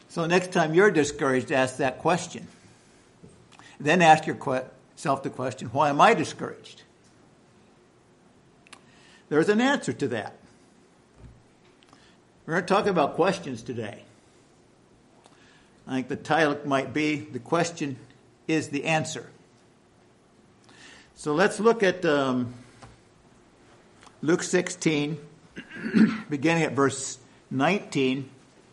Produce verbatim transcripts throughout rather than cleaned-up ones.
So next time you're discouraged, ask that question. Then ask yourself the question, why am I discouraged? There's an answer to that. We're going to talk about questions today. I think the title might be, The Question is the Answer. So let's look at um, Luke sixteen, beginning at verse nineteen.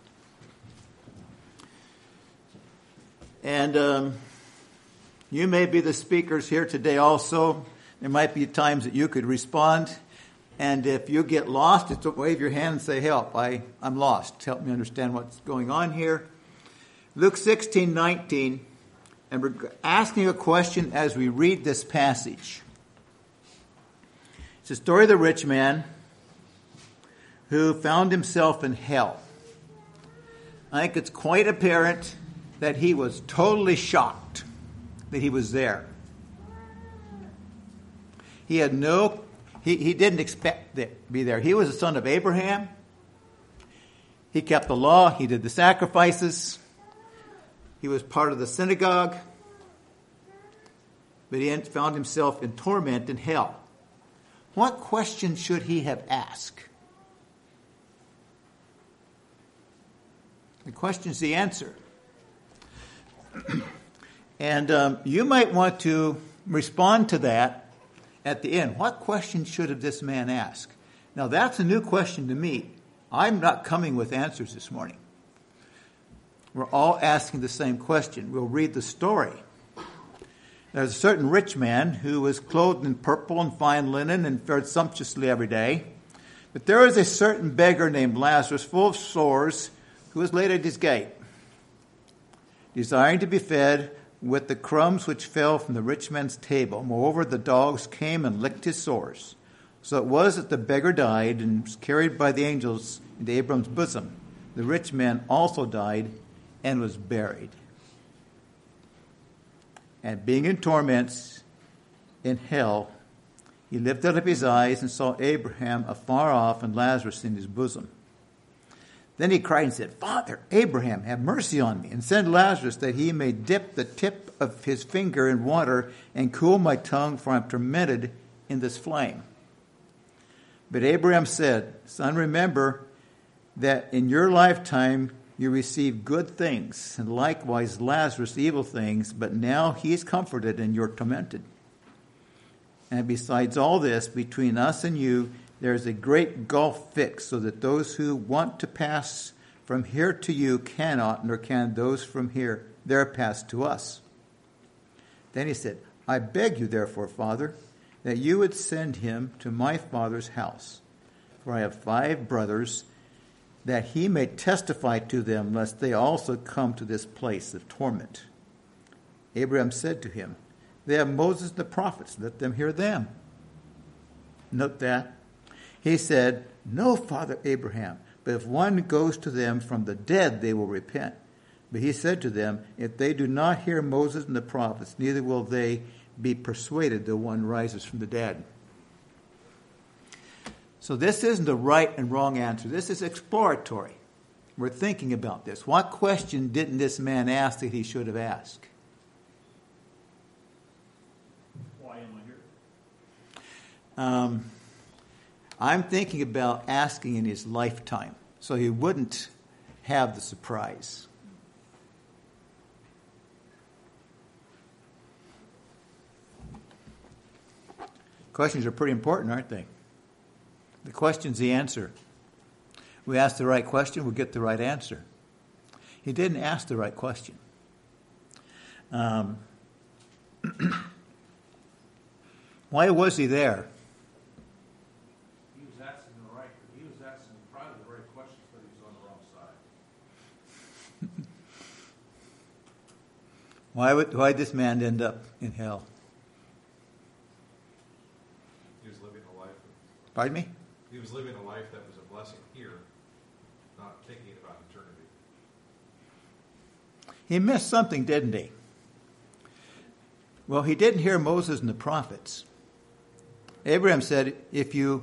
And um, you may be the speakers here today also. There might be times that you could respond. And if you get lost, just wave your hand and say, help, I, I'm lost. Help me understand what's going on here. Luke sixteen nineteen, and we're asking a question as we read this passage. It's the story of the rich man who found himself in hell. I think it's quite apparent that he was totally shocked that he was there. He had no, he, he didn't expect to be there. He was the son of Abraham. He kept the law. He did the sacrifices. He was part of the synagogue, but he found himself in torment in hell. What question should he have asked? The question is the answer. And um, you might want to respond to that at the end. What question should have this man asked? Now, that's a new question to me. I'm not coming with answers this morning. We're all asking the same question. We'll read the story. There's a certain rich man who was clothed in purple and fine linen and fared sumptuously every day. But there was a certain beggar named Lazarus, full of sores, who was laid at his gate, desiring to be fed with the crumbs which fell from the rich man's table. Moreover, the dogs came and licked his sores. So it was that the beggar died and was carried by the angels into Abram's bosom. The rich man also died and was buried. And being in torments in hell, he lifted up his eyes and saw Abraham afar off and Lazarus in his bosom. Then he cried and said, Father, Abraham, have mercy on me, and send Lazarus that he may dip the tip of his finger in water and cool my tongue, for I am tormented in this flame. But Abraham said, Son, remember that in your lifetime you received good things, and likewise Lazarus evil things, but now he is comforted and you're tormented. And besides all this, between us and you, there is a great gulf fixed, so that those who want to pass from here to you cannot, nor can those from here there pass to us. Then he said, I beg you, therefore, Father, that you would send him to my father's house. For I have five brothers, that he may testify to them, lest they also come to this place of torment. Abraham said to him, They have Moses and the prophets, let them hear them. Note that. He said, No, Father Abraham, but if one goes to them from the dead, they will repent. But he said to them, If they do not hear Moses and the prophets, neither will they be persuaded though one rises from the dead. So this isn't a right and wrong answer. This is exploratory. We're thinking about this. What question didn't this man ask that he should have asked? Why am I here? Um, I'm thinking about asking in his lifetime, so he wouldn't have the surprise. Questions are pretty important, aren't they? The question's the answer. We ask the right question, we'll get the right answer. He didn't ask the right question. Um, why was he there? He was asking the right. He was asking probably the right questions, but he was on the wrong side. Why would why did this man end up in hell? He was living a life. Pardon me? He was living a life that was a blessing here, not thinking about eternity. He missed something, didn't he? Well, he didn't hear Moses and the prophets. Abraham said, if you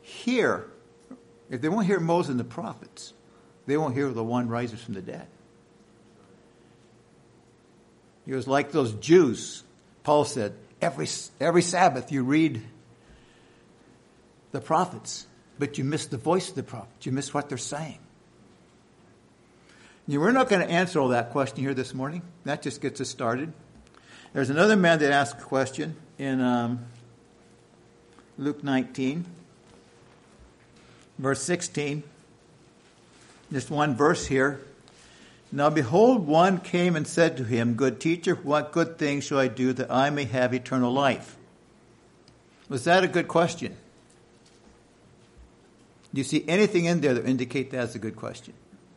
hear, if they won't hear Moses and the prophets, they won't hear the one rises from the dead. He was like those Jews. Paul said, every, every Sabbath you read the prophets, but you miss the voice of the prophets. You miss what they're saying. You, we're not going to answer all that question here this morning. That just gets us started. There's another man that asked a question in um, Luke nineteen, verse sixteen. Just one verse here. Now behold, one came and said to him, Good teacher, what good thing shall I do that I may have eternal life? Was that a good question? Do you see anything in there that indicate that's a good question?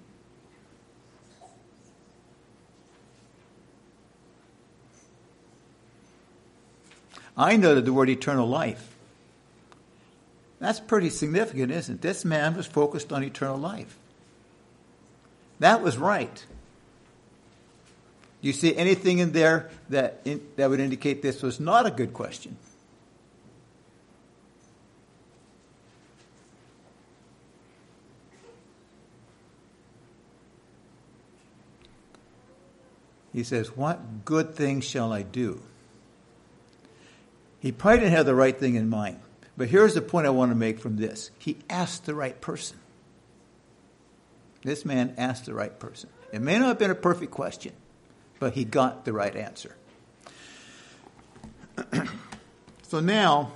I noted the word eternal life. That's pretty significant, isn't it? This man was focused on eternal life. That was right. Do you see anything in there that in, that would indicate this was not a good question? He says, what good thing shall I do? He probably didn't have the right thing in mind. But here's the point I want to make from this. He asked the right person. This man asked the right person. It may not have been a perfect question, but he got the right answer. So now,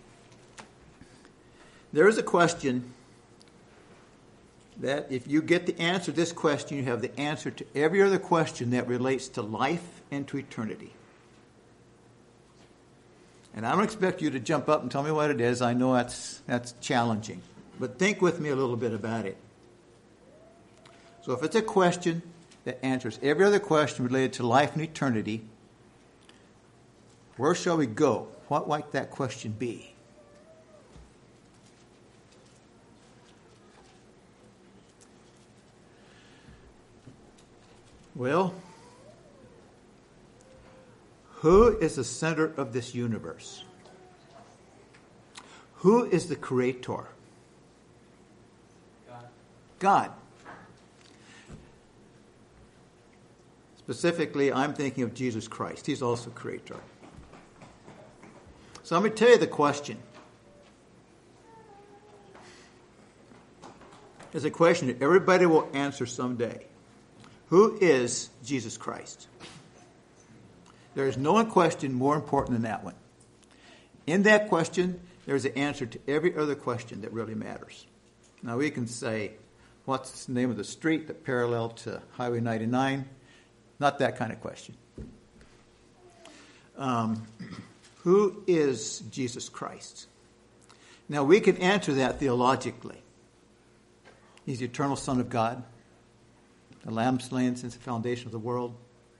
there is a question that if you get the answer to this question, you have the answer to every other question that relates to life and to eternity. And I don't expect you to jump up and tell me what it is. I know that's that's challenging. But think with me a little bit about it. So if it's a question that answers every other question related to life and eternity, where shall we go? What might that question be? Well, who is the center of this universe? Who is the creator? God. God. Specifically, I'm thinking of Jesus Christ. He's also creator. So let me tell you the question. It's a question that everybody will answer someday. Who is Jesus Christ? There is no one question more important than that one. In that question, there's an answer to every other question that really matters. Now we can say, what's the name of the street that parallel to Highway ninety-nine? Not that kind of question. Um, who is Jesus Christ? Now we can answer that theologically. He's the eternal Son of God, the Lamb slain since the foundation of the world.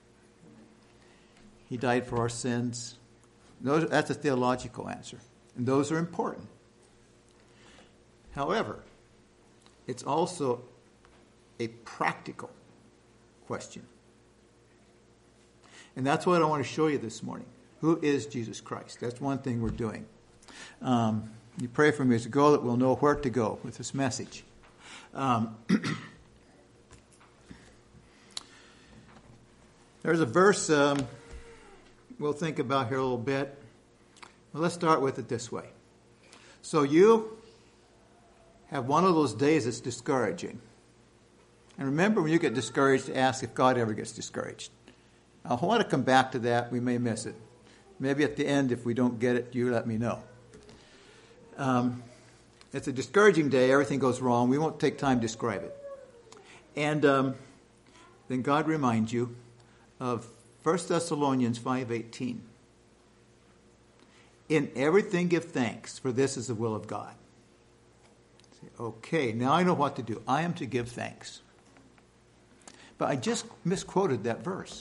He died for our sins. Those, that's a theological answer. And those are important. However, it's also a practical question. And that's what I want to show you this morning. Who is Jesus Christ? That's one thing we're doing. Um, you pray for me as a goal that we'll know where to go with this message. Um, there's a verse um, we'll think about here a little bit. Well, let's start with it this way. So you have one of those days that's discouraging. And remember, when you get discouraged, ask if God ever gets discouraged. I want to come back to that. We may miss it. Maybe at the end, if we don't get it, you let me know. Um, it's a discouraging day. Everything goes wrong. We won't take time to describe it. And um, then God reminds you of First Thessalonians five eighteen. In everything give thanks, for this is the will of God. Say, okay, now I know what to do. I am to give thanks. But I just misquoted that verse.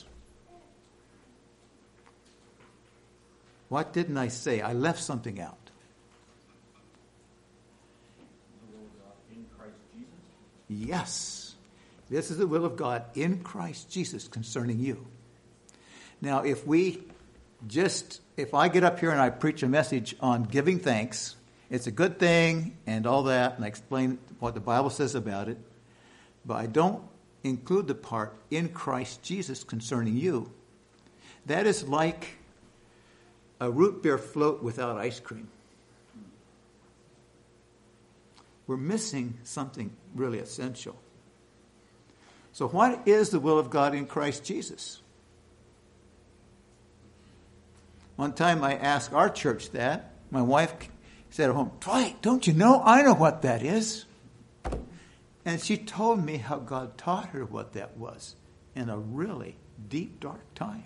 What didn't I say? I left something out. The will of God in Christ Jesus? Yes. This is the will of God in Christ Jesus concerning you. Now, if we just, if I get up here and I preach a message on giving thanks, it's a good thing and all that, and I explain what the Bible says about it, but I don't include the part in Christ Jesus concerning you, that is like a root beer float without ice cream. We're missing something really essential. So what is the will of God in Christ Jesus? One time I asked our church that. My wife said at home, Dwight, don't you know? I know what that is. And she told me how God taught her what that was in a really deep, dark time.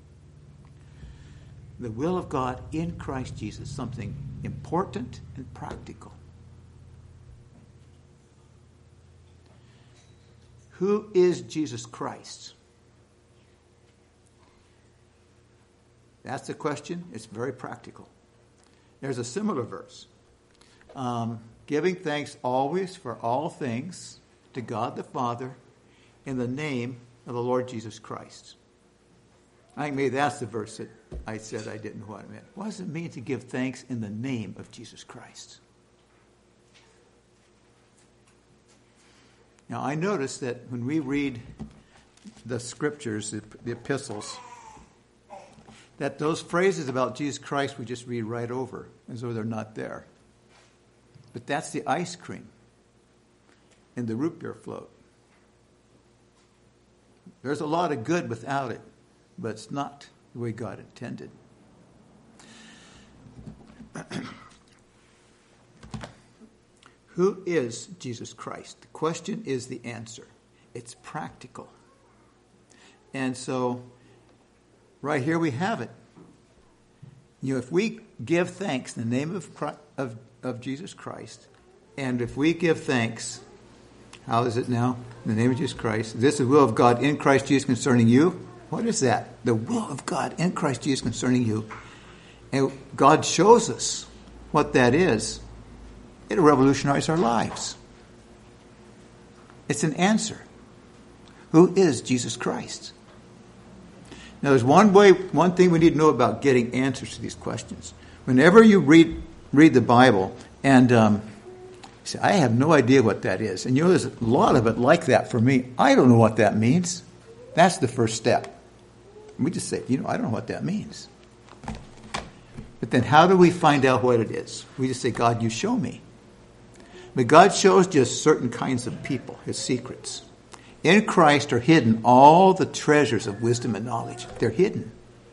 The will of God in Christ Jesus, something important and practical. Who is Jesus Christ? That's the question. It's very practical. There's a similar verse. Um, giving thanks always for all things to God the Father in the name of the Lord Jesus Christ. I think maybe that's the verse that I said I didn't know what it meant. What does it mean to give thanks in the name of Jesus Christ? Now, I notice that when we read the scriptures, the, the epistles, that those phrases about Jesus Christ we just read right over as though they're not there. But that's the ice cream in the root beer float. There's a lot of good without it, but it's not the way God intended. Who is Jesus Christ? The question is the answer. It's practical. And so, right here we have it. You know, if we give thanks in the name of Christ, of, of Jesus Christ, and if we give thanks, how is it now? In the name of Jesus Christ. This is the will of God in Christ Jesus concerning you. What is that? The will of God in Christ Jesus concerning you. And God shows us what that is. It'll revolutionize our lives. It's an answer. Who is Jesus Christ? Now, there's one way, one thing we need to know about getting answers to these questions. Whenever you read read the Bible and um, you say, I have no idea what that is. And you know, there's a lot of it like that for me. I don't know what that means. That's the first step. We just say, you know, I don't know what that means. But then how do we find out what it is? We just say, God, you show me. But God shows just certain kinds of people, his secrets. In Christ are hidden all the treasures of wisdom and knowledge. They're hidden.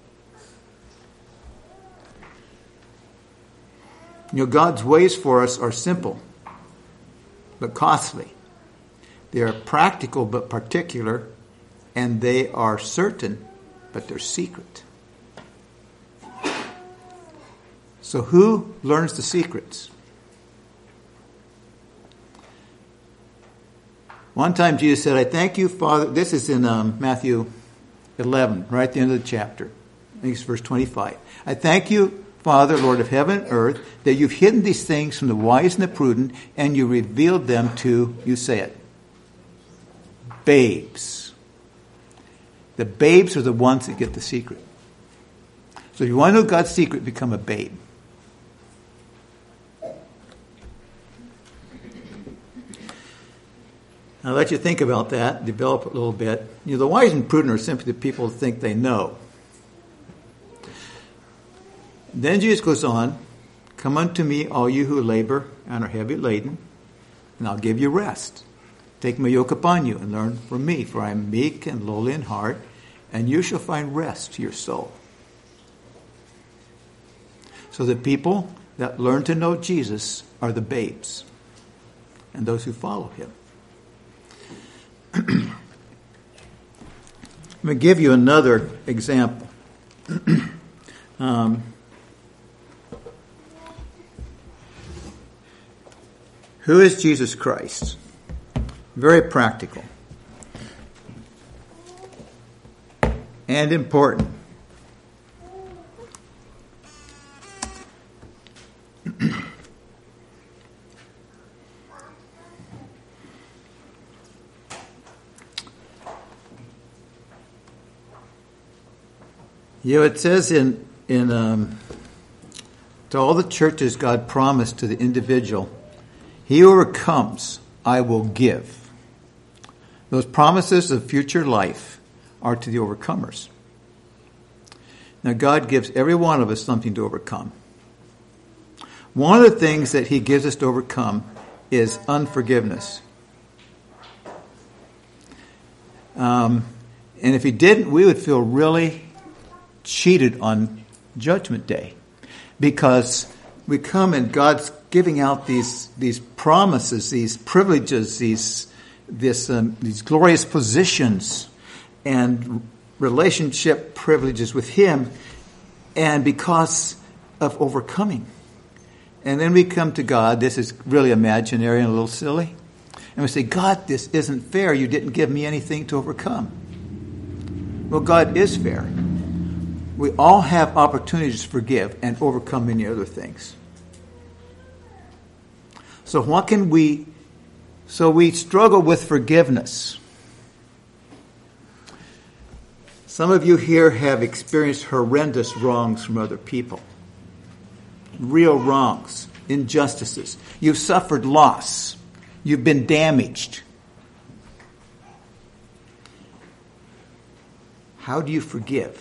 You know, God's ways for us are simple, but costly. They are practical, but particular. And they are certain, but they're secret. So who learns the secrets? One time Jesus said, I thank you, Father. This is in um, Matthew eleven, right at the end of the chapter. I think it's verse twenty-five. I thank you, Father, Lord of heaven and earth, that you've hidden these things from the wise and the prudent, and you revealed them to, you say it, babes. The babes are the ones that get the secret. So if you want to know God's secret, become a babe. I'll let you think about that, develop it a little bit. You know, the wise and prudent are simply the people who think they know. Then Jesus goes on, come unto me, all you who labor and are heavy laden, and I'll give you rest. Take my yoke upon you and learn from me, for I am meek and lowly in heart, and you shall find rest to your soul. So the people that learn to know Jesus are the babes, and those who follow him. Let me give you another example. um, who is Jesus Christ? Very practical and important. You know, it says in in um, to all the churches, God promised to the individual, he who overcomes, I will give. Those promises of future life are to the overcomers. Now, God gives every one of us something to overcome. One of the things that he gives us to overcome is unforgiveness. Um, and if he didn't, we would feel really cheated on Judgment Day, because we come and God's giving out these these promises, these privileges, these this um, these glorious positions and relationship privileges with him, and because of overcoming. And then we come to God. This is really imaginary and a little silly. And we say, God, this isn't fair. You didn't give me anything to overcome. Well, God is fair. We all have opportunities to forgive and overcome many other things. So what can we, so we struggle with forgiveness. Some of you here have experienced horrendous wrongs from other people. Real wrongs, injustices. You've suffered loss. You've been damaged. How do you forgive?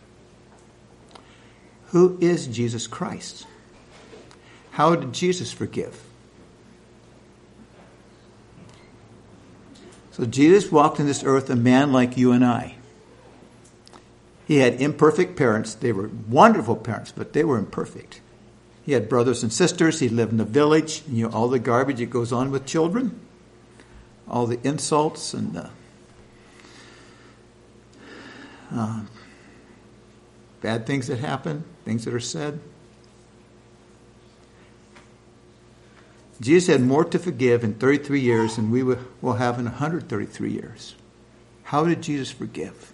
Who is Jesus Christ? How did Jesus forgive? So Jesus walked in this earth a man like you and I. He had imperfect parents. They were wonderful parents, but they were imperfect. He had brothers and sisters. He lived in a village. You know, all the garbage that goes on with children. All the insults and the uh, bad things that happen, things that are said. Jesus had more to forgive in thirty-three years than we will have in one hundred thirty-three years. How did Jesus forgive?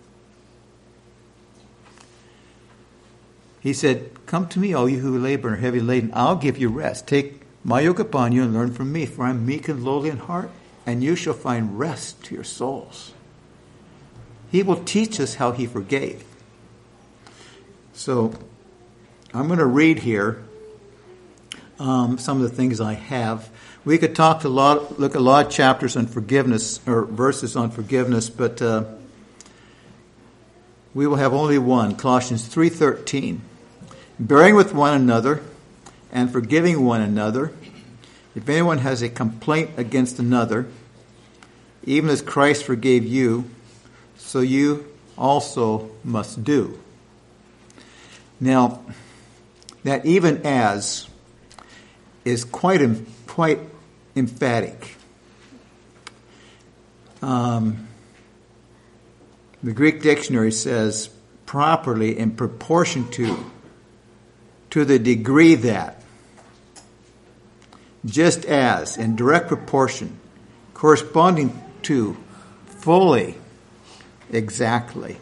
He said, come to me, all you who labor and are heavy laden. I'll give you rest. Take my yoke upon you and learn from me, for I am meek and lowly in heart, and you shall find rest to your souls. He will teach us how he forgave. So I'm going to read here um, some of the things I have. We could talk to a lot, look at a lot of chapters on forgiveness, or verses on forgiveness, but uh, we will have only one, Colossians three thirteen. Bearing with one another and forgiving one another, if anyone has a complaint against another, even as Christ forgave you, so you also must do. Now, that even as is quite quite emphatic. Um, the Greek dictionary says properly in proportion to, to the degree that, just as, in direct proportion, corresponding to, fully, exactly.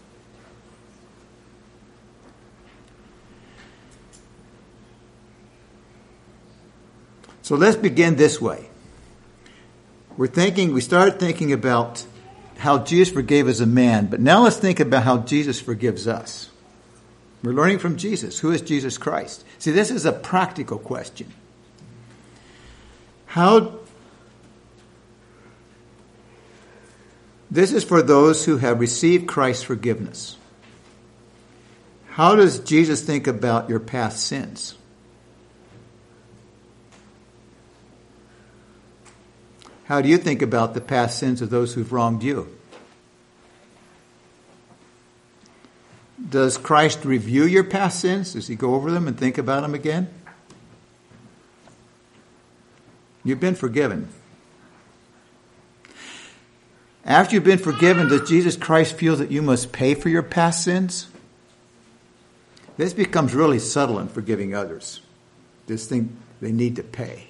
So let's begin this way. We're thinking, we started thinking about how Jesus forgave as a man, but now let's think about how Jesus forgives us. We're learning from Jesus. Who is Jesus Christ? See, this is a practical question. How, this is for those who have received Christ's forgiveness. How does Jesus think about your past sins? How do you think about the past sins of those who've wronged you? Does Christ review your past sins? Does he go over them and think about them again? You've been forgiven. After you've been forgiven, does Jesus Christ feel that you must pay for your past sins? This becomes really subtle in forgiving others. This thing they need to pay.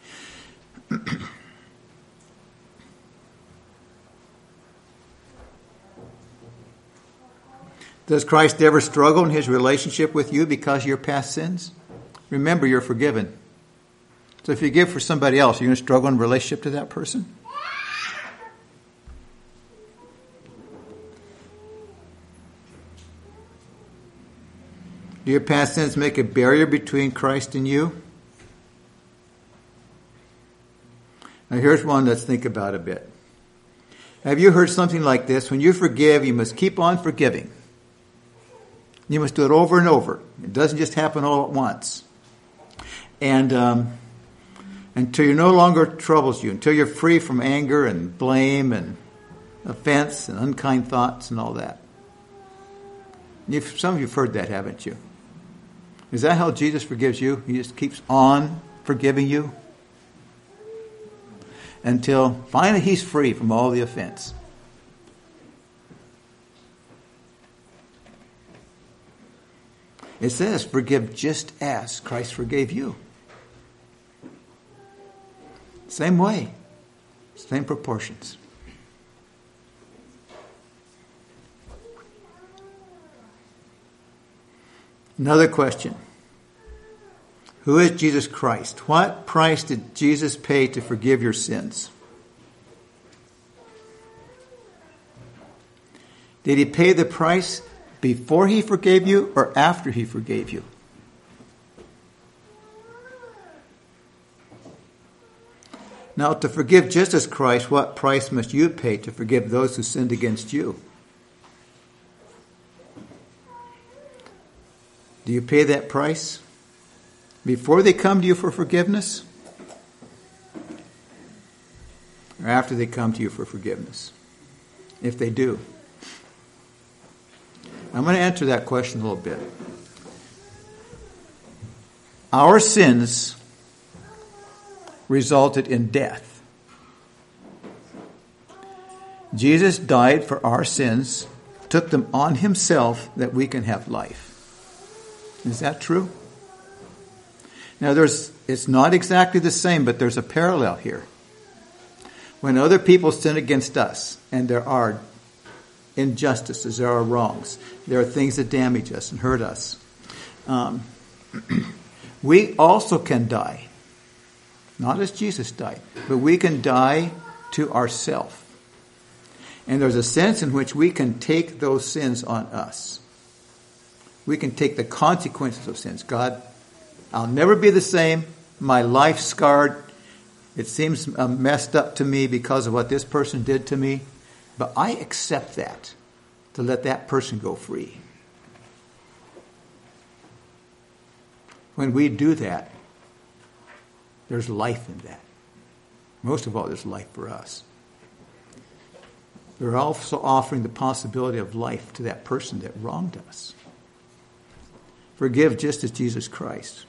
Does Christ ever struggle in his relationship with you because of your past sins? Remember, you're forgiven. So if you give for somebody else, you're going to struggle in relationship to that person? Do your past sins make a barrier between Christ and you? Now here's one let's think about a bit. Have you heard something like this? When you forgive, you must keep on forgiving. You must do it over and over. It doesn't just happen all at once. And um, until you no longer troubles you, until you're free from anger and blame and offense and unkind thoughts and all that. You've, some of you have heard that, haven't you? Is that how Jesus forgives you? He just keeps on forgiving you until finally he's free from all the offense. It says, forgive just as Christ forgave you. Same way, same proportions. Another question. Who is Jesus Christ? What price did Jesus pay to forgive your sins? Did he pay the price before he forgave you or after he forgave you? Now, to forgive just as Christ, what price must you pay to forgive those who sinned against you? Do you pay that price before they come to you for forgiveness? Or after they come to you for forgiveness? If they do. I'm going to answer that question a little bit. Our sins resulted in death. Jesus died for our sins, took them on himself that we can have life. Is that true? Now, there's it's not exactly the same, but there's a parallel here. When other people sin against us, and there are injustices, there are wrongs, there are things that damage us and hurt us, um, we also can die. Not as Jesus died, but we can die to ourselves. And there's a sense in which we can take those sins on us. We can take the consequences of sins. God, I'll never be the same. My life's scarred. It seems messed up to me because of what this person did to me. But I accept that, to let that person go free. When we do that, there's life in that. Most of all, there's life for us. We're also offering the possibility of life to that person that wronged us. Forgive just as Jesus Christ.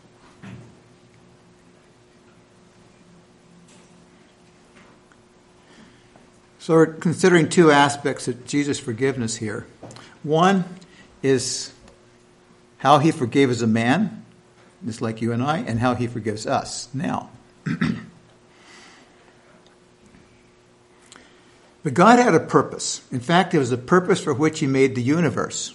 So we're considering two aspects of Jesus' forgiveness here. One is how he forgave as a man, just like you and I, and how he forgives us now. But God had a purpose. In fact, it was a purpose for which he made the universe.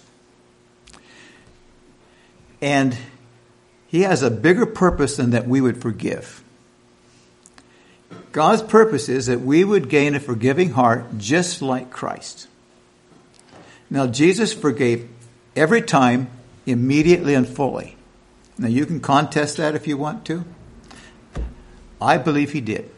And he has a bigger purpose than that we would forgive. God's purpose is that we would gain a forgiving heart just like Christ. Now, Jesus forgave every time, immediately and fully. Now, you can contest that if you want to. I believe he did.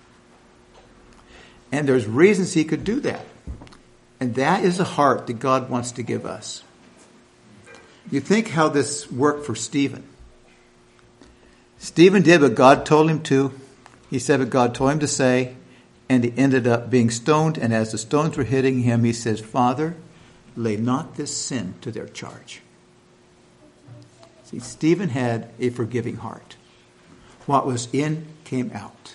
And there's reasons he could do that. And that is a heart that God wants to give us. You think how this worked for Stephen. Stephen did what God told him to. He said what God told him to say. And he ended up being stoned. And as the stones were hitting him, he says, Father, lay not this sin to their charge. See, Stephen had a forgiving heart. What was in came out.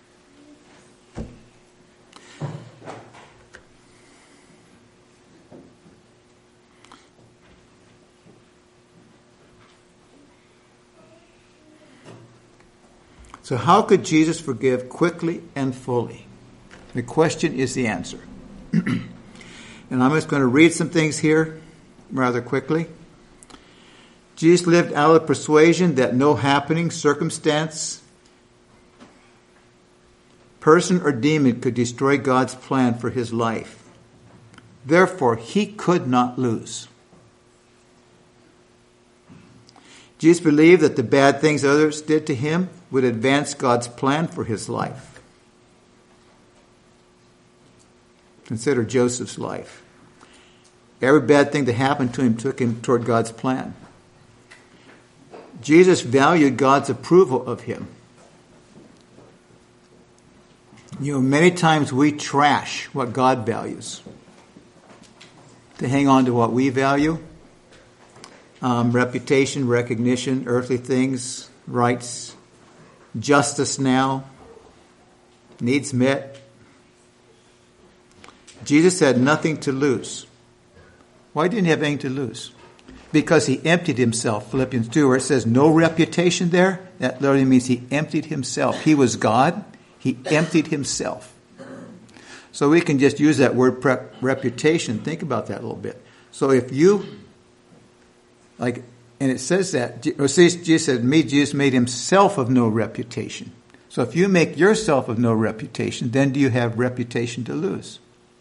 So how could Jesus forgive quickly and fully? The question is the answer. And I'm just going to read some things here rather quickly. Jesus lived out of persuasion that no happening, circumstance, person, or demon could destroy God's plan for his life. Therefore, he could not lose. Jesus believed that the bad things others did to him would advance God's plan for his life. Consider Joseph's life. Every bad thing that happened to him took him toward God's plan. Jesus valued God's approval of him. You know, many times we trash what God values to hang on to what we value. Um, reputation, recognition, earthly things, rights, justice now, needs met. Jesus had nothing to lose. Why didn't he have anything to lose? Because he emptied himself. Philippians two, where it says no reputation there, that literally means he emptied himself. He was God. He emptied himself. So we can just use that word prep, reputation. Think about that a little bit. So if you, like, and it says that, or Jesus said, me, Jesus made himself of no reputation. So if you make yourself of no reputation, then do you have reputation to lose?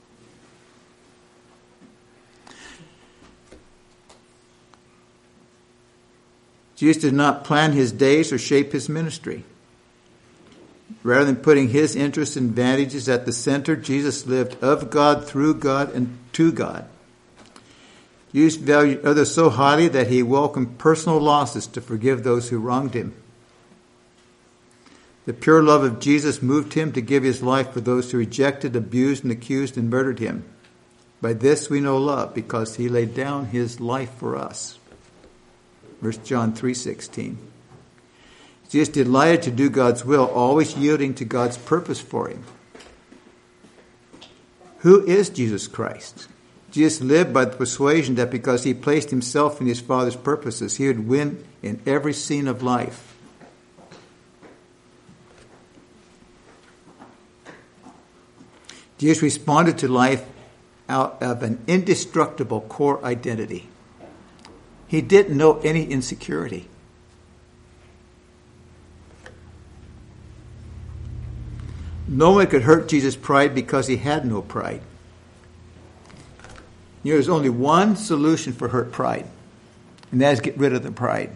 Jesus did not plan his days or shape his ministry. Rather than putting his interests and advantages at the center, Jesus lived of God, through God, and to God. Jesus valued others so highly that he welcomed personal losses to forgive those who wronged him. The pure love of Jesus moved him to give his life for those who rejected, abused, and accused and murdered him. By this we know love, because he laid down his life for us. First John three sixteen. Jesus delighted to do God's will, always yielding to God's purpose for him. Who is Jesus Christ? Jesus lived by the persuasion that because he placed himself in his Father's purposes, he would win in every scene of life. Jesus responded to life out of an indestructible core identity. He didn't know any insecurity. No one could hurt Jesus' pride because he had no pride. You know, there's only one solution for hurt pride, and that is get rid of the pride.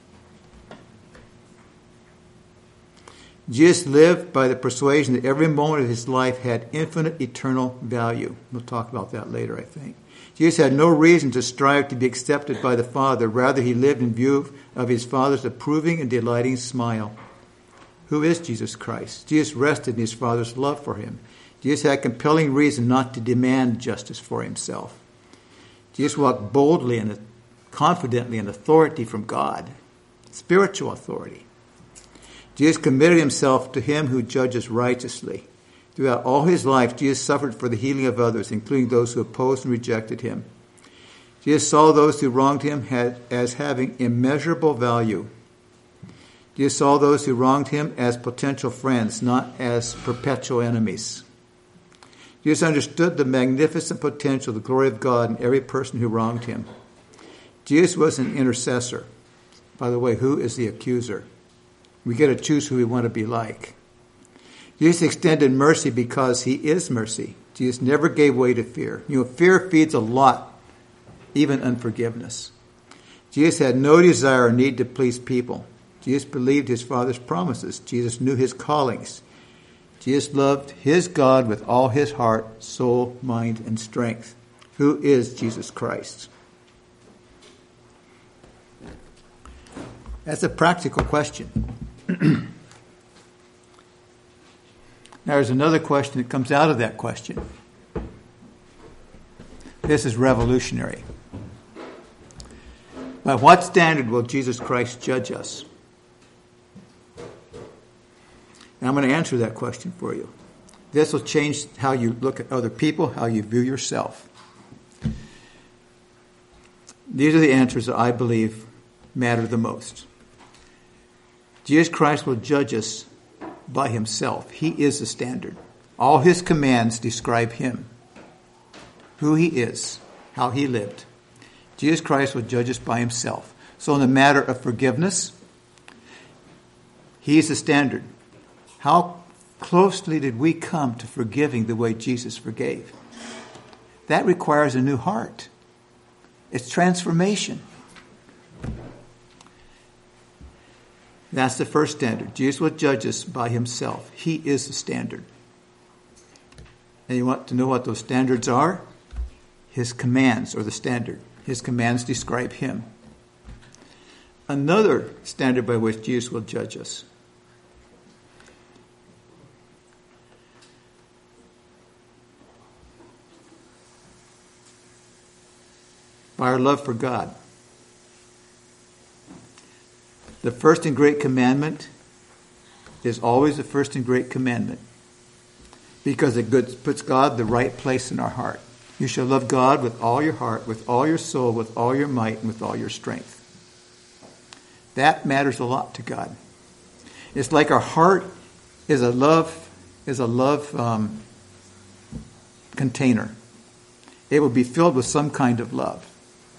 Jesus lived by the persuasion that every moment of his life had infinite eternal value. We'll talk about that later, I think. Jesus had no reason to strive to be accepted by the Father. Rather, he lived in view of his Father's approving and delighting smile. Who is Jesus Christ? Jesus rested in his Father's love for him. Jesus had compelling reason not to demand justice for himself. Jesus walked boldly and confidently in authority from God, spiritual authority. Jesus committed himself to him who judges righteously. Throughout all his life, Jesus suffered for the healing of others, including those who opposed and rejected him. Jesus saw those who wronged him as having immeasurable value. Jesus saw those who wronged him as potential friends, not as perpetual enemies. Jesus understood the magnificent potential, the glory of God in every person who wronged him. Jesus was an intercessor. By the way, who is the accuser? We get to choose who we want to be like. Jesus extended mercy because he is mercy. Jesus never gave way to fear. You know, fear feeds a lot, even unforgiveness. Jesus had no desire or need to please people. Jesus believed his Father's promises. Jesus knew his callings. Jesus loved his God with all his heart, soul, mind, and strength. Who is Jesus Christ? That's a practical question. Now, there's another question that comes out of that question. This is revolutionary. By what standard will Jesus Christ judge us? And I'm going to answer that question for you. This will change how you look at other people, how you view yourself. These are the answers that I believe matter the most. Jesus Christ will judge us by himself. He is the standard. All his commands describe him, who he is, how he lived. Jesus Christ will judge us by himself. So in the matter of forgiveness, he is the standard. How closely did we come to forgiving the way Jesus forgave? That requires a new heart. It's transformation. That's the first standard. Jesus will judge us by himself. He is the standard. And you want to know what those standards are? his commands, or the standard. His commands describe him. Another standard by which Jesus will judge us. By our love for God. The first and great commandment is always the first and great commandment because it puts God the right place in our heart. You shall love God with all your heart, with all your soul, with all your might, and with all your strength. That matters a lot to God. It's like our heart is a love is a love um, container. It will be filled with some kind of love.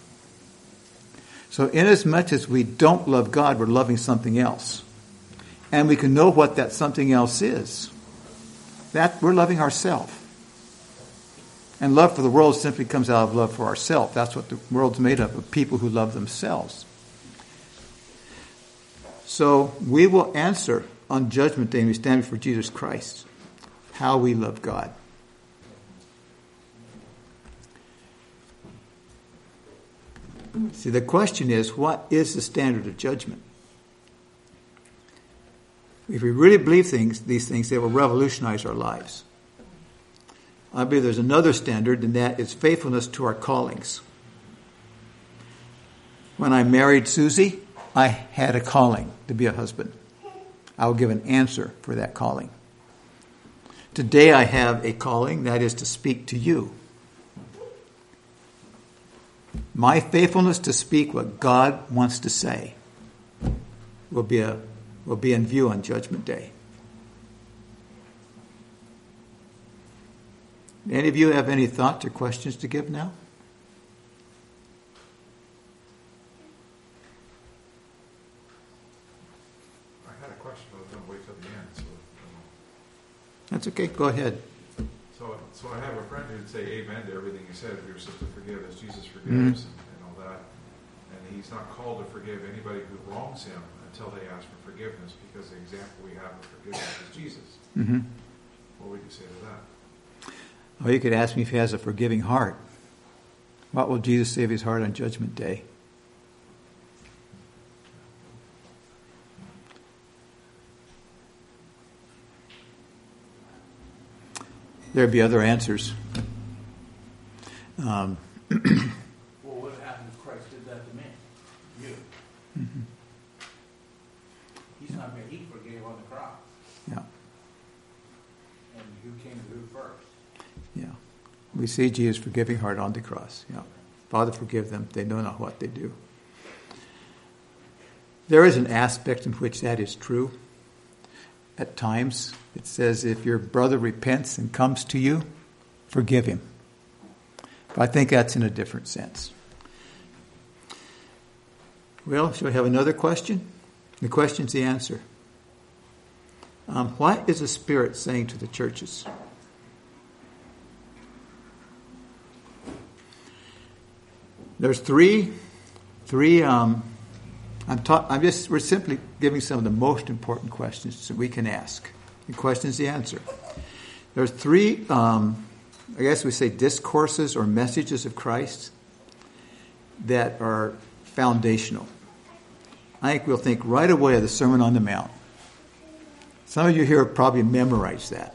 So inasmuch as we don't love God, we're loving something else. And we can know what that something else is. That we're loving ourselves. And love for the world simply comes out of love for ourselves. That's what the world's made up of, people who love themselves. So we will answer on Judgment Day when we stand before Jesus Christ how we love God. See, the question is, what is the standard of judgment? If we really believe things, these things, they will revolutionize our lives. I believe there's another standard, and that is faithfulness to our callings. When I married Susie, I had a calling to be a husband. I will give an answer for that calling. Today I have a calling, that is to speak to you. My faithfulness to speak what God wants to say will be a will be in view on Judgment Day. Any of you have any thoughts or questions to give now? I had a question, but I was going to wait till the end. So, um, That's okay. Go ahead. so, so I have a friend who'd say amen to everything you said. We were supposed to forgive as Jesus forgives Mm-hmm. and, and all that. And he's not called to forgive anybody who wrongs him until they ask for forgiveness, because the example we have of forgiveness is Jesus. Mm-hmm. What would you say to that? Or you could ask me if he has a forgiving heart. What will Jesus say of his heart on Judgment Day? There'd be other answers. Um, Well, what happened if Christ did that to me? You. mm-hmm. He's not me. He forgave on the cross. Yeah, And who came to who first? yeah. We see Jesus' forgiving heart on the cross. Yeah. Father, forgive them. They know not what they do. There is an aspect in which that is true. At times, it says, if your brother repents and comes to you, forgive him. But I think that's in a different sense. Well, shall we have another question? The question's the answer. Um, what is the Spirit saying to the churches? There's three, three. Um, I'm, ta- I'm just. We're simply giving some of the most important questions that we can ask. The question's the answer. There's three. Um, I guess we say discourses or messages of Christ that are foundational. I think we'll think right away of the Sermon on the Mount. Some of you here probably memorized that.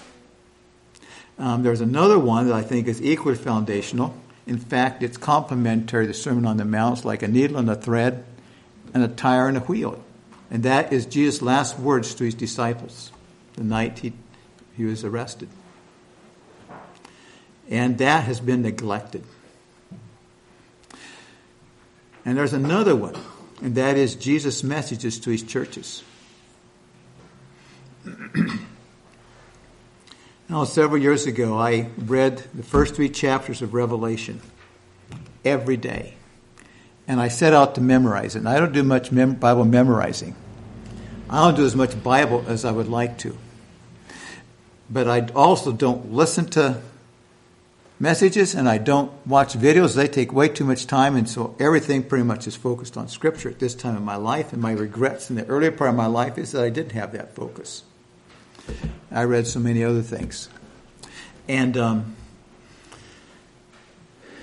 Um, there's another one that I think is equally foundational. In fact, it's complementary to the Sermon on the Mount. It's like a needle and a thread and a tire and a wheel. And that is Jesus' last words to his disciples the night he, he was arrested. And that has been neglected. And there's another one, and that is Jesus' messages to his churches. Now, several years ago, I read the first three chapters of Revelation every day. And I set out to memorize it. And I don't do much mem- Bible memorizing. I don't do as much Bible as I would like to. But I also don't listen to messages, and I don't watch videos. They take way too much time, and so everything pretty much is focused on Scripture at this time in my life. And my regrets in the earlier part of my life is that I didn't have that focus. I read so many other things. And um,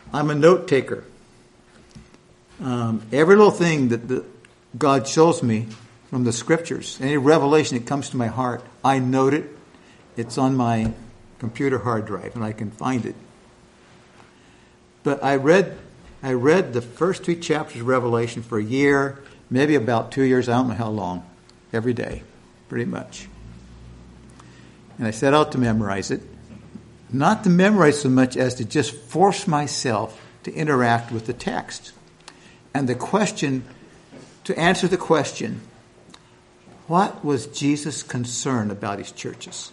I'm a note taker. Um, every little thing that the, God shows me from the scriptures, any revelation that comes to my heart, I note it. It's on my computer hard drive, and I can find it. But I read, I read the first three chapters of Revelation for a year, maybe about two years. I don't know how long. Every day, pretty much. And I set out to memorize it. Not to memorize so much as to just force myself to interact with the text. And the question, to answer the question, what was Jesus' concern about his churches?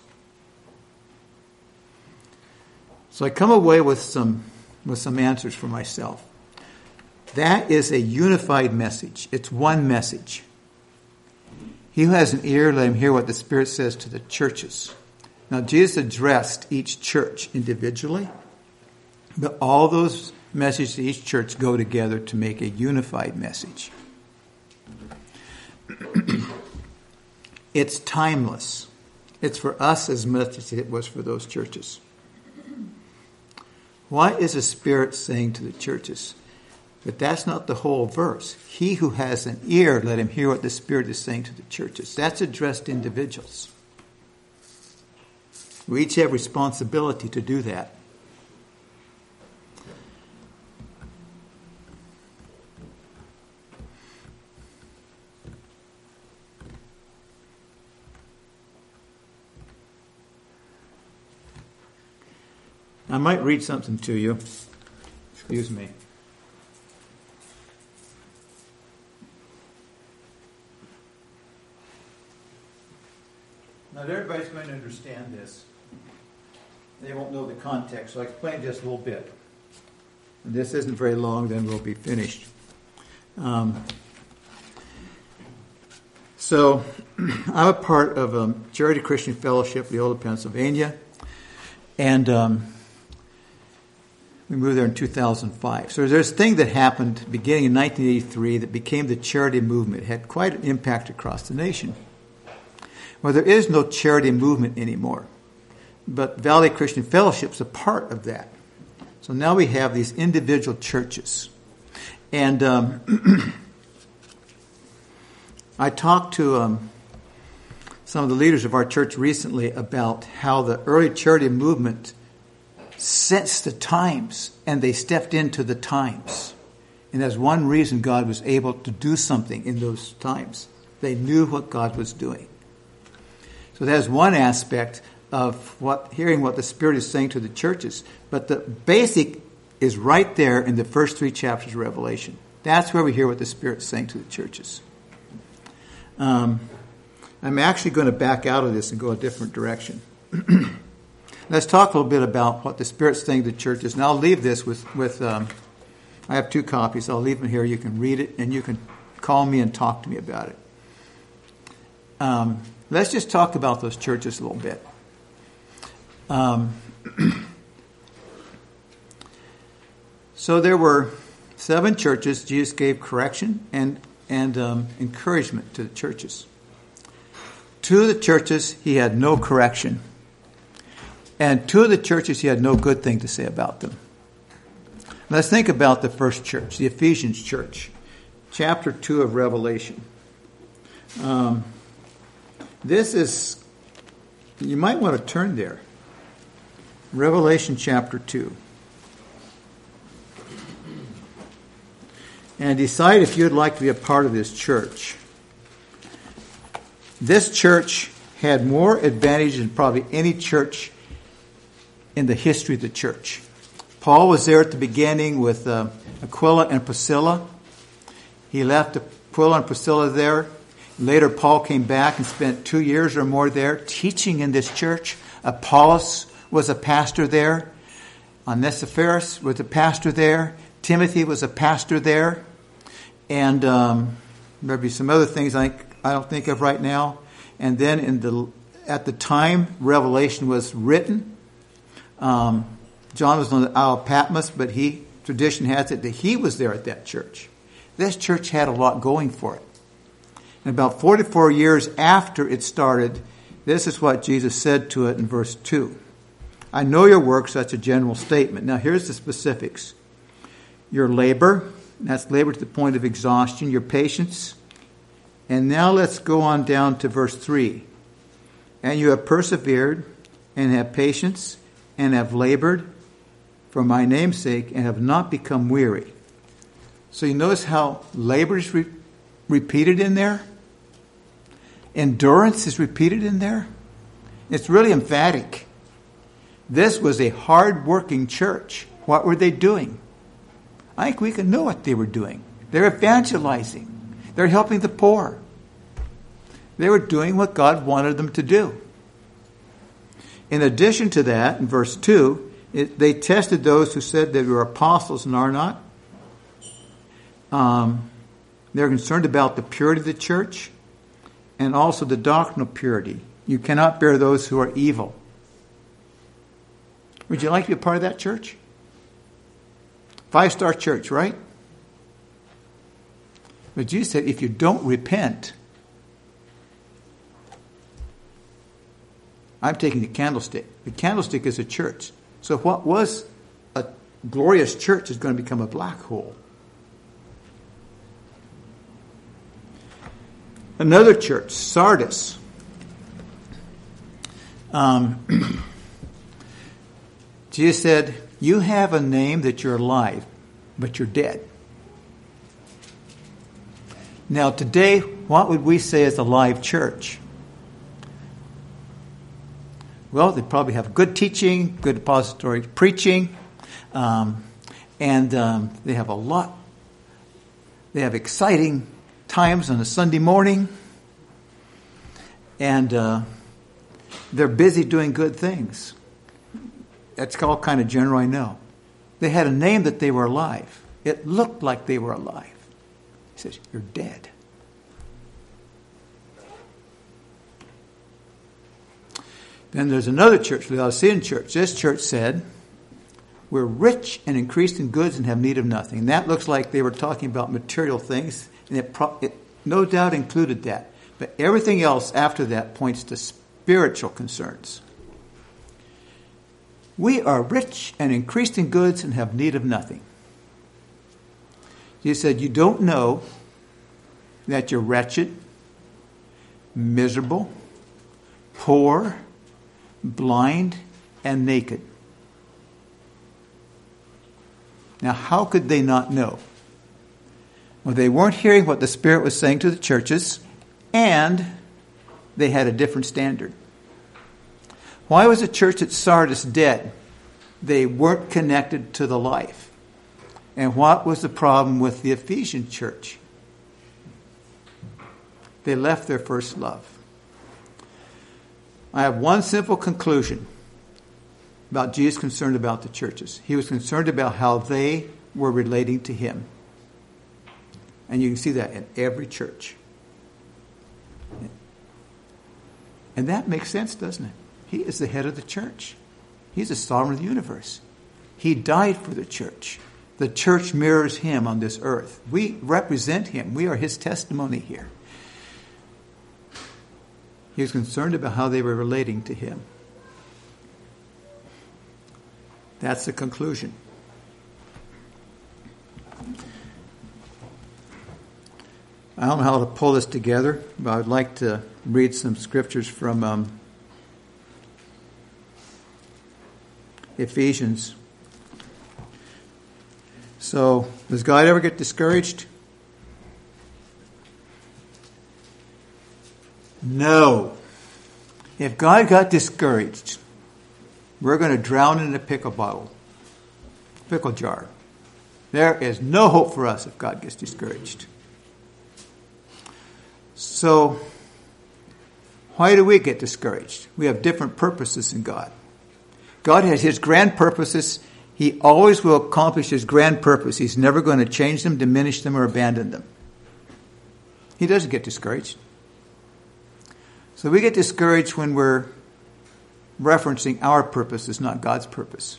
So I come away with some, with some answers for myself. That is a unified message. It's one message. He who has an ear, let him hear what the Spirit says to the churches. Now, Jesus addressed each church individually, but all those messages to each church go together to make a unified message. It's timeless. It's for us as much as it was for those churches. What is the Spirit saying to the churches? But that's not the whole verse. He who has an ear, let him hear what the Spirit is saying to the churches. That's addressed to individuals. We each have responsibility to do that. I might read something to you. Excuse me. Not everybody's going to understand this. They won't know the context, so I'll explain just a little bit. And this isn't very long, then we'll be finished. Um, so, I'm a part of um, Charity Christian Fellowship, Leola, Pennsylvania, and um, we moved there in two thousand five. So there's this thing that happened beginning in nineteen eighty-three that became the charity movement. It had quite an impact across the nation. Well, there is no charity movement anymore. But Valley Christian Fellowship is a part of that. So now we have these individual churches. And um, I talked to um, some of the leaders of our church recently about how the early charity movement sensed the times, and they stepped into the times. And that's one reason God was able to do something in those times. They knew what God was doing. So that's one aspect of what hearing what the Spirit is saying to the churches. But the basic is right there in the first three chapters of Revelation. That's where we hear what the Spirit is saying to the churches. Um, I'm actually going to back out of this and go a different direction. Let's talk a little bit about what the Spirit's saying to the churches. And I'll leave this with, with um, I have two copies. I'll leave them here. You can read it and you can call me and talk to me about it. Um, let's just talk about those churches a little bit. Um, so there were seven churches. Jesus gave correction and, and um, encouragement to the churches. Two of the churches, he had no correction. And two of the churches, he had no good thing to say about them. Let's think about the first church, the Ephesians church. Chapter two of Revelation. Um, this is, you might want to turn there. Revelation chapter two. And decide if you'd like to be a part of this church. This church had more advantages than probably any church in the history of the church. Paul was there at the beginning with uh, Aquila and Priscilla. He left Aquila and Priscilla there. Later, Paul came back and spent two years or more there teaching in this church. Apollos was a pastor there. Onesiphorus was a pastor there. Timothy was a pastor there. And um, there'll be some other things I, I don't think of right now. And then in the at the time Revelation was written, um, John was on the Isle of Patmos, but he tradition has it that he was there at that church. This church had a lot going for it. And about forty-four years after it started, this is what Jesus said to it in verse two. I know your works, that's a general statement. Now here's the specifics. your labor. That's labor to the point of exhaustion. Your patience. And now let's go on down to verse three. And you have persevered and have patience and have labored for my name's sake and have not become weary. So you notice how labor is re- repeated in there? Endurance is repeated in there? It's really emphatic. This was a hard-working church. What were they doing? I think we can know what they were doing. They're evangelizing. They're helping the poor. They were doing what God wanted them to do. In addition to that, in verse two, it, they tested those who said they were apostles and are not. Um, they're concerned about the purity of the church and also the doctrinal purity. You cannot bear those who are evil. Would you like to be a part of that church? Five-star church, right? But Jesus said, if you don't repent, I'm taking the candlestick. The candlestick is a church. So what was a glorious church is going to become a black hole. Another church, Sardis. Um, Jesus said, you have a name that you're alive, but you're dead. Now today, what would we say is a live church? Well, they probably have good teaching, good depository preaching, um, and um, they have a lot. They have exciting times on a Sunday morning, and uh, they're busy doing good things. That's all kind of general, I know. They had a name that they were alive. It looked like they were alive. He says, you're dead. Then there's another church, the Laodicean church. This church said, we're rich and increased in goods and have need of nothing. And that looks like they were talking about material things, and it, pro- it no doubt included that. But everything else after that points to spiritual concerns. We are rich and increased in goods and have need of nothing. He said, you don't know that you're wretched, miserable, poor, blind, and naked. Now, how could they not know? Well, they weren't hearing what the Spirit was saying to the churches, and they had a different standard. Why was the church at Sardis dead? They weren't connected to the life. And what was the problem with the Ephesian church? They left their first love. I have one simple conclusion about Jesus' concern about the churches. He was concerned about how they were relating to him. And you can see that in every church. And that makes sense, doesn't it? He is the head of the church. He's the sovereign of the universe. He died for the church. The church mirrors him on this earth. We represent him. We are his testimony here. He was concerned about how they were relating to him. That's the conclusion. I don't know how to pull this together, but I would like to read some scriptures from um, Ephesians. So, does God ever get discouraged? No. If God got discouraged, we're going to drown in a pickle bottle, pickle jar. There is no hope for us if God gets discouraged. So, why do we get discouraged? We have different purposes in God. God has his grand purposes. He always will accomplish his grand purpose. He's never going to change them, diminish them, or abandon them. He doesn't get discouraged. So we get discouraged when we're referencing our purposes, not God's purpose.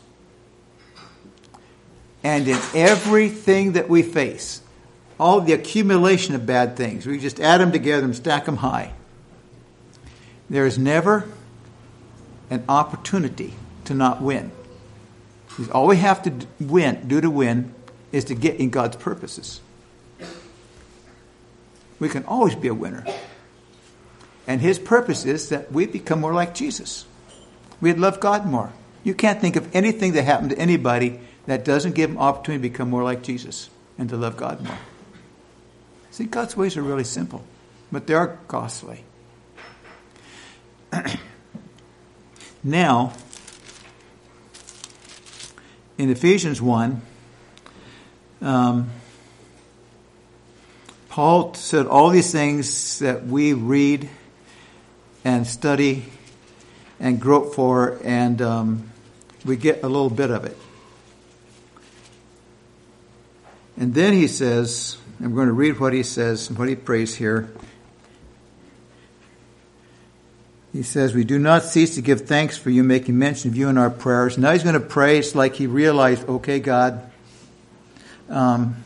And in everything that we face, all the accumulation of bad things, we just add them together and stack them high. There is never an opportunity to not win. All we have to win, do to win is to get in God's purposes. We can always be a winner. And his purpose is that we become more like Jesus. We'd love God more. You can't think of anything that happened to anybody that doesn't give them opportunity to become more like Jesus and to love God more. See, God's ways are really simple, but they are costly. Now, in Ephesians one, um, Paul said all these things that we read and study and grope for, and um, we get a little bit of it. And then he says, I'm going to read what he says and what he prays here. He says, we do not cease to give thanks for you, making mention of you in our prayers. Now he's going to pray. It's like he realized, okay, God, um,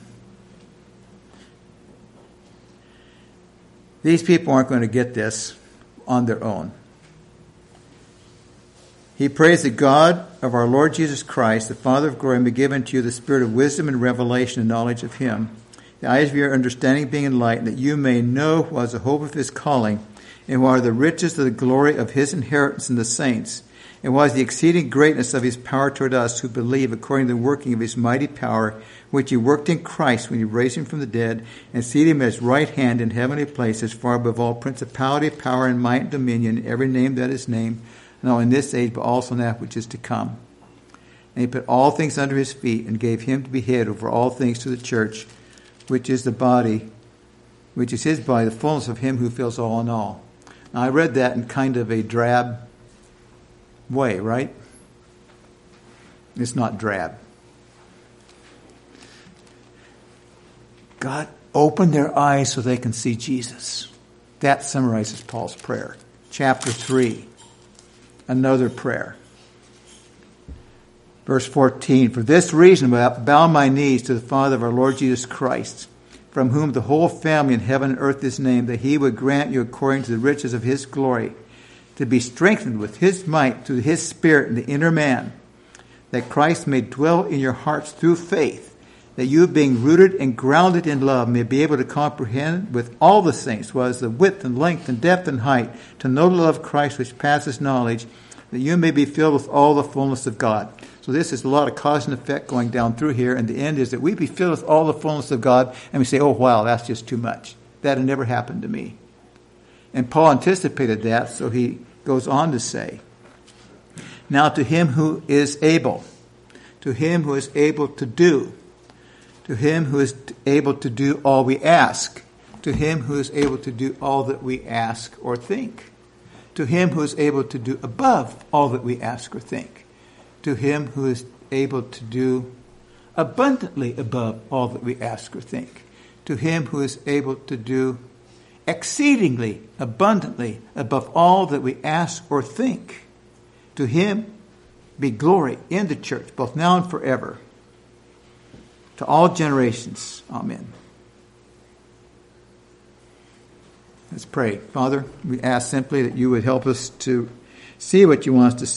these people aren't going to get this on their own. He prays that God of our Lord Jesus Christ, the Father of glory, may give unto you the spirit of wisdom and revelation and knowledge of him, the eyes of your understanding being enlightened, that you may know what is the hope of his calling, and what are the riches of the glory of his inheritance in the saints, and what is the exceeding greatness of his power toward us who believe, according to the working of his mighty power, which he worked in Christ when he raised him from the dead, and seated him at his right hand in heavenly places, far above all principality, power, and might, and dominion, every name that is named, not only in this age, but also in that which is to come. And he put all things under his feet, and gave him to be head over all things to the church, which is the body, which is his body, the fullness of him who fills all in all. Now, I read that in kind of a drab way, right? It's not drab. God opened their eyes so they can see Jesus. That summarizes Paul's prayer. Chapter three, another prayer. Verse fourteen, for this reason I bow my knees to the Father of our Lord Jesus Christ, from whom the whole family in heaven and earth is named, that he would grant you according to the riches of his glory, to be strengthened with his might through his Spirit in the inner man, that Christ may dwell in your hearts through faith, that you, being rooted and grounded in love, may be able to comprehend with all the saints what is the width and length and depth and height, to know the love of Christ which passes knowledge, that you may be filled with all the fullness of God. So this is a lot of cause and effect going down through here, and the end is that we be filled with all the fullness of God, and we say, oh, wow, that's just too much. That had never happened to me. And Paul anticipated that, so he goes on to say, now to him who is able, to him who is able to do, to him who is able to do all we ask, to him who is able to do all that we ask or think, to him who is able to do above all that we ask or think, to him who is able to do abundantly above all that we ask or think, to him who is able to do exceedingly abundantly above all that we ask or think. To him be glory in the church, both now and forever, to all generations. Amen. Let's pray. Father, we ask simply that you would help us to see what you want us to see.